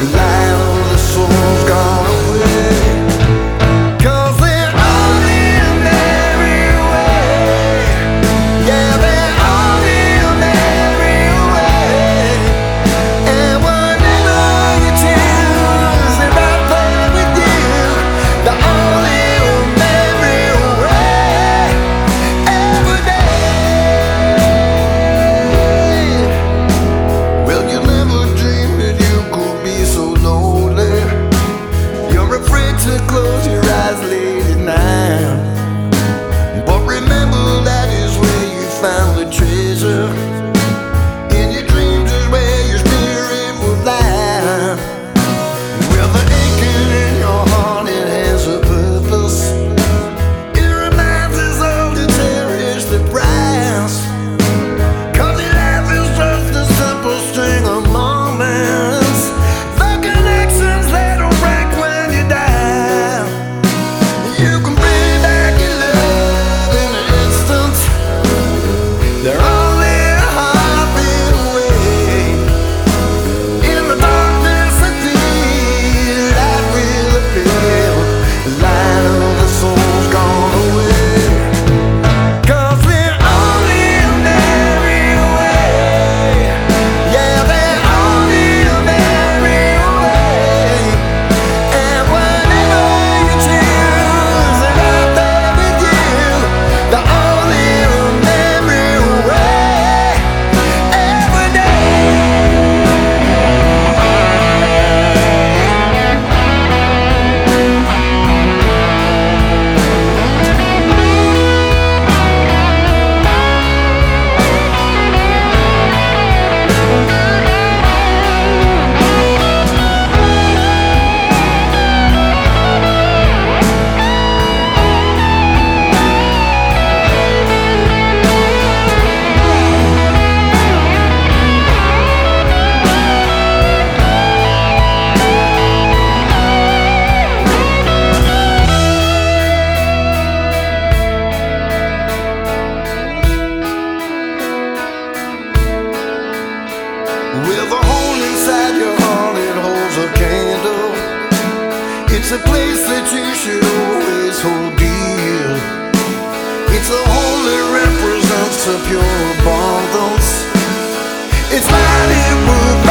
light of the soul's gone away. 'Cause they're only a merry way. Yeah, they're only a merry way. And whatever you choose, they're right there with you. The only merry way every day. Well, you never dreamed that you could be so lonely. You're afraid to close your eyes late at night. But remember, that is where you found the treasure. In your dreams is where your spirit will lie. Well, the aching in your heart, it has a purpose. It reminds us all to cherish the price. 'Cause your life is just a simple string of moments, the connections that'll break when you die. You can bring back your love in an instant. They're only a heartbeat away. In the darkness of the light will appear. The light of the soul's gone away. 'Cause they're only a merry way. Yeah, they're only a merry way. And whatever you choose, they're right there with you. The only merry way every day. With a hole inside your heart, it holds a candle. It's a place that you should always hold dear. It's a home that represents a pure abundance. It's lighted with